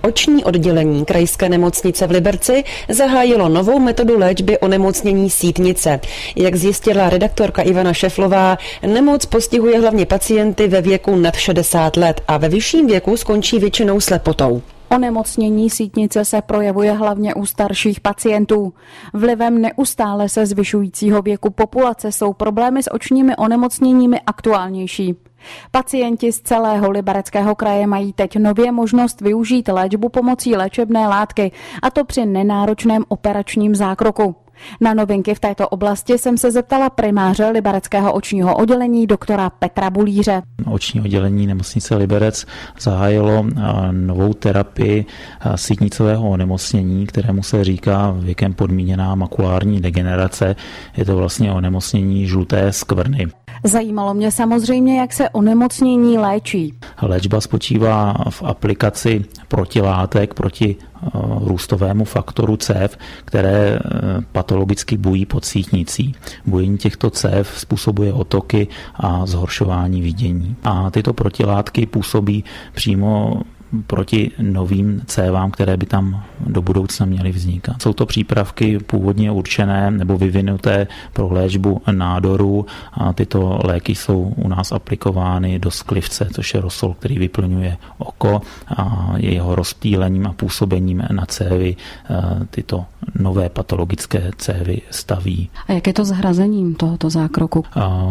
Oční oddělení krajské nemocnice v Liberci zahájilo novou metodu léčby onemocnění sítnice. Jak zjistila redaktorka Ivana Šeflová, nemoc postihuje hlavně pacienty ve věku nad 60 let a ve vyšším věku skončí většinou slepotou. Onemocnění sítnice se projevuje hlavně u starších pacientů. Vlivem neustále se zvyšujícího věku populace jsou problémy s očními onemocněními aktuálnější. Pacienti z celého Libereckého kraje mají teď nově možnost využít léčbu pomocí léčebné látky, a to při nenáročném operačním zákroku. Na novinky v této oblasti jsem se zeptala primáře Libereckého očního oddělení doktora Petra Bulíře. Oční oddělení nemocnice Liberec zahájilo novou terapii sítnicového onemocnění, kterému se říká věkem podmíněná makulární degenerace. Je to vlastně onemocnění žluté skvrny. Zajímalo mě samozřejmě, jak se onemocnění léčí. Léčba spočívá v aplikaci protilátek proti růstovému faktoru cév, které patologicky bují pod sítnicí. Bujení těchto cév způsobuje otoky a zhoršování vidění. A tyto protilátky působí přímo proti novým cévám, které by tam do budoucna měly vznikat. Jsou to přípravky původně určené nebo vyvinuté pro léčbu nádorů a tyto léky jsou u nás aplikovány do sklivce, což je rosol, který vyplňuje oko, a jeho rozptýlením a působením na cévy tyto nové patologické cévy staví. A jak je to s hrazením tohoto zákroku?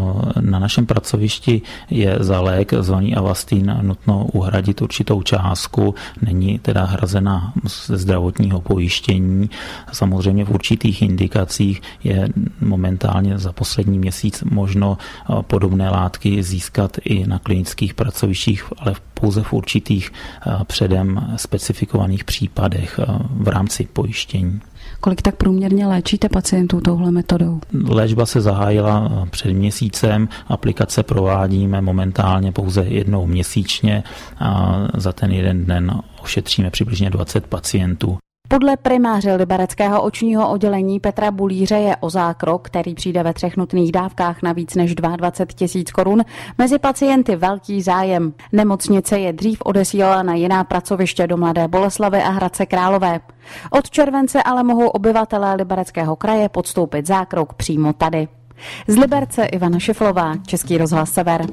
Na našem pracovišti je za lék zvaný Avastin nutno uhradit určitou částku, není teda hrazena ze zdravotního pojištění. Samozřejmě v určitých indikacích je momentálně za poslední měsíc možno podobné látky získat i na klinických pracovištích, ale pouze v určitých předem specifikovaných případech v rámci pojištění. Kolik tak průměrně léčíte pacientů touhle metodou? Léčba se zahájila před měsícem, aplikace provádíme momentálně pouze jednou měsíčně a za ten jeden den ošetříme přibližně 20 pacientů. Podle primáře Libereckého očního oddělení Petra Bulíře je o zákrok, který přijde ve 3 nutných dávkách na víc než 22 000 korun, mezi pacienty velký zájem. Nemocnice je dřív odesílala na jiná pracoviště do Mladé Boleslavi a Hradce Králové. Od července ale mohou obyvatelé Libereckého kraje podstoupit zákrok přímo tady. Z Liberce Ivana Šeflová, Český rozhlas Sever.